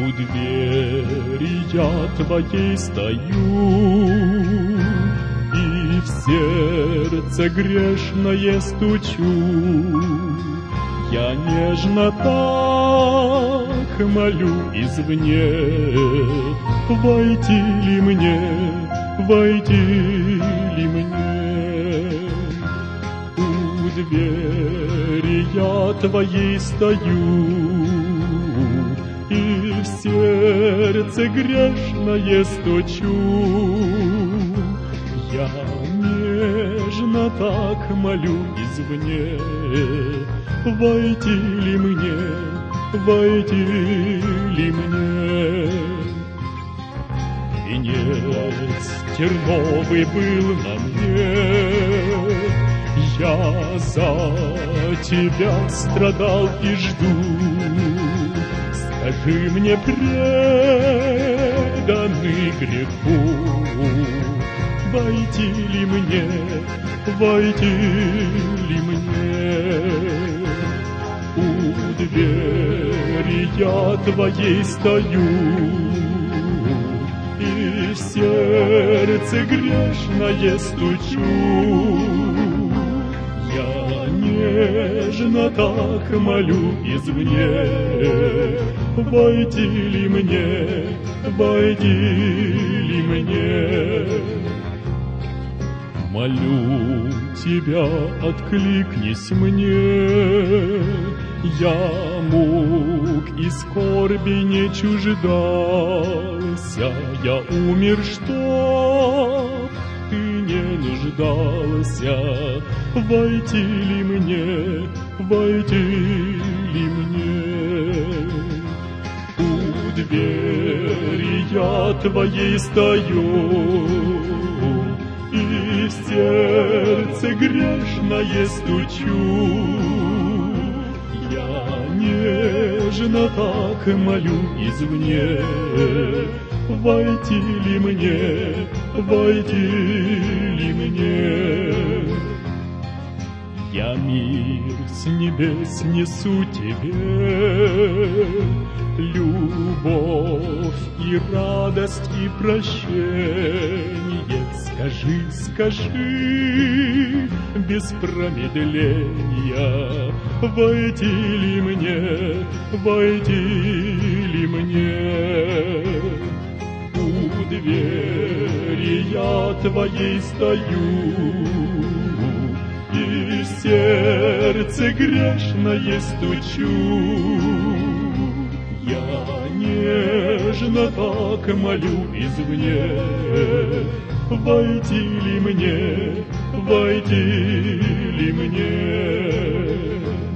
У двери я твоей стою, и в сердце грешное стучу. Я нежно так молю извне, войти ли мне, войти ли мне. У двери я твоей стою, и в сердце грешное стучу. Я нежно так молю извне, войти ли мне, войти ли мне. Венец терновый был на мне, я за тебя страдал и жду. Скажи мне, преданный греху, войти ли мне, войти ли мне. У двери я твоей стою, и в сердце грешное стучу. Я нежно так молю извне, войти ли мне, войти ли мне. Молю тебя, откликнись мне, я мук и скорби не чуждался, я умер, чтоб ты не нуждался. Войти ли мне, войти ли мне. У двери я твоей стою, и в сердце грешное стучу. Я нежно так молю извне, войти ли мне, войти ли мне. Я мир с небес несу тебе, любовь и радость и прощение. Скажи, скажи, без промедления, войти ли мне, войти ли мне. У двери я твоей стою, и в сердце грешное стучу. Я нежно так молю извне, войти ли мне, войти ли мне.